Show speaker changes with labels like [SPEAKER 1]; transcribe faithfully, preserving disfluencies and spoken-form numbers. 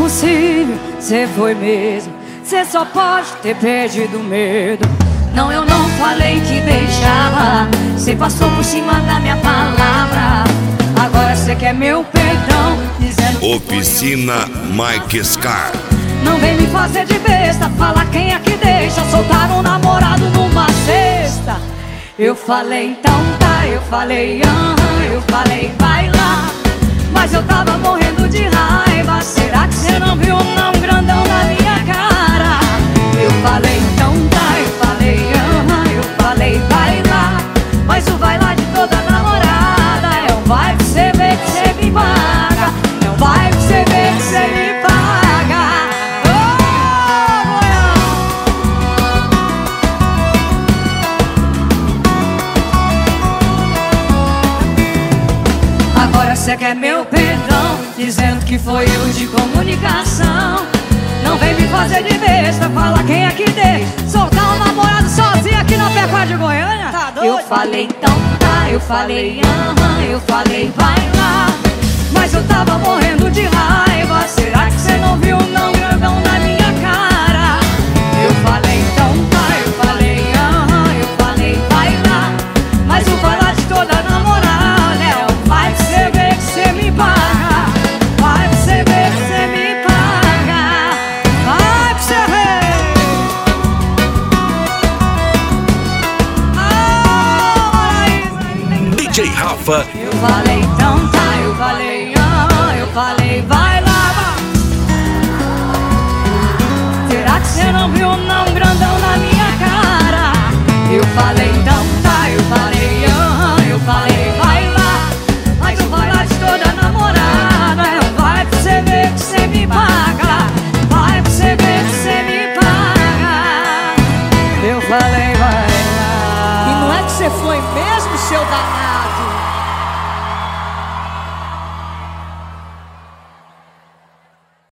[SPEAKER 1] impossível, cê foi mesmo. Cê só pode ter perdido o medo. Não, eu não falei que deixava, cê passou por cima da minha palavra. Agora cê quer meu perdão, dizendo que
[SPEAKER 2] Oficina Mike Scar.
[SPEAKER 1] não vem me fazer de besta, fala quem é que deixa soltar um namorado numa cesta. Eu falei então tá, eu falei aham, eu falei vai lá, mas eu tava morrendo de raiva. Será que cê não viu não grandão na minha cara? Eu falei então tá, eu falei aham, eu falei vai lá, mas o vai lá de toda namorada é um vai que cê vê que cê me paga, é um vai que cê vê que cê me paga. Oh, agora cê quer meu perdão, dizendo que foi erro de comunicação. Não vem me fazer de besta, fala quem é que deixa soltar um namorado sozinho aqui na Pecuária de Goiânia. Tá doido? Eu falei então tá, eu falei aham, eu falei vai lá, mas eu tava morrendo de raiva. Será que cê não viu não grandão na minha cara? Eu falei então tá, eu falei aham, eu falei vai lá, mas o vai lá de toda namorada é o vai que cê vê que cê me paga, vai que cê vê que cê me paga, vai que cê vê.
[SPEAKER 2] D J Rafa.
[SPEAKER 1] Eu falei então tá, eu falei aham, eu falei vai lá, vai. Será que cê não viu não grandão na minha cara? Eu falei então tá, eu falei aham, eu falei vai lá, mas o vai lá de toda namorada é o vai que cê vê que cê me paga, vai que cê vê que cê me paga. Eu falei vai lá.
[SPEAKER 3] E não é que você foi mesmo, seu danado?